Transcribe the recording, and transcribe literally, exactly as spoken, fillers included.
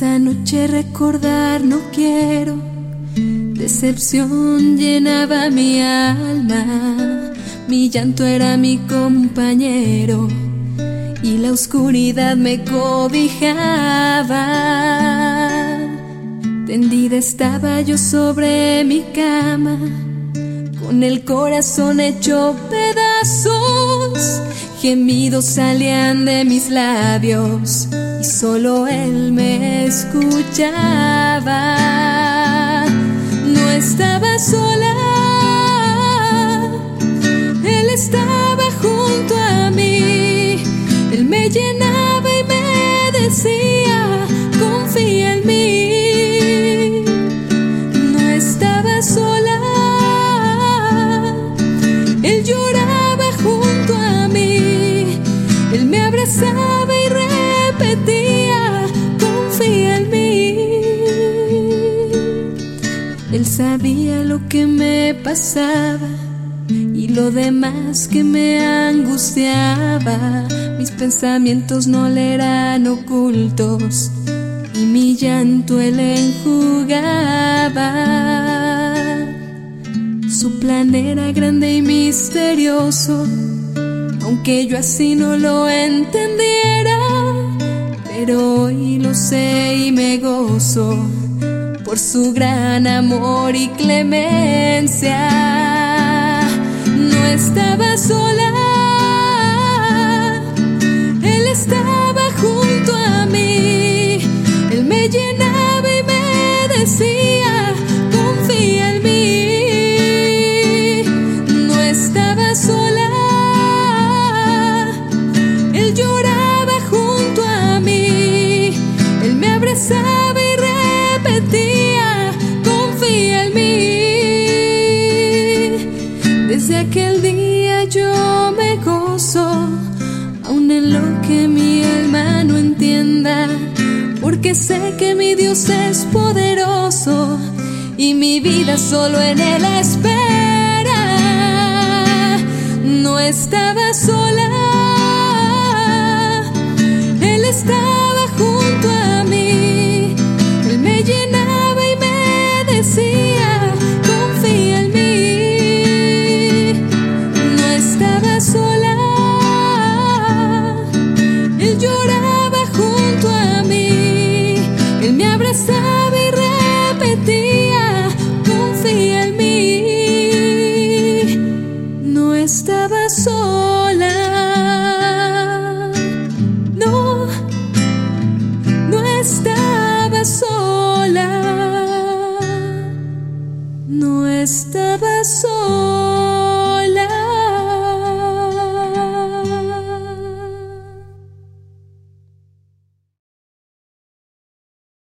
Esa noche recordar no quiero, decepción llenaba mi alma, mi llanto era mi compañero y la oscuridad me cobijaba. Tendida estaba yo sobre mi cama, con el corazón hecho pedazos, gemidos salían de mis labios y solo él me escuchaba. No estaba sola, él estaba junto a mí, él me llenaba y me decía, confía en mí. No estaba sola, él lloraba junto a mí, él me abrazaba y repetía, confía en mí. Él sabía lo que me pasaba y lo demás que me angustiaba. Mis pensamientos no le eran ocultos y mi llanto él enjugaba. Su plan era grande y misterioso, aunque yo así no lo entendiera, pero hoy lo sé y me gozo por su gran amor y clemencia. No estaba sola, él estaba junto a mí, él me llenaba y me decía, confía en mí. No estaba sola, él lloraba junto a mí, él me abrazaba y repetía, confía en mí. Desde aquel día yo me gozo, aun en lo que mi alma no entienda, porque sé que mi Dios es poderoso y mi vida solo en Él espera. No estaba sola, Él estaba junto a mí, Él me llenaba y me decía, confía en mí. No estaba sola, él lloraba junto a mí, él me abrazaba y repetía, confía en mí. No estaba sola.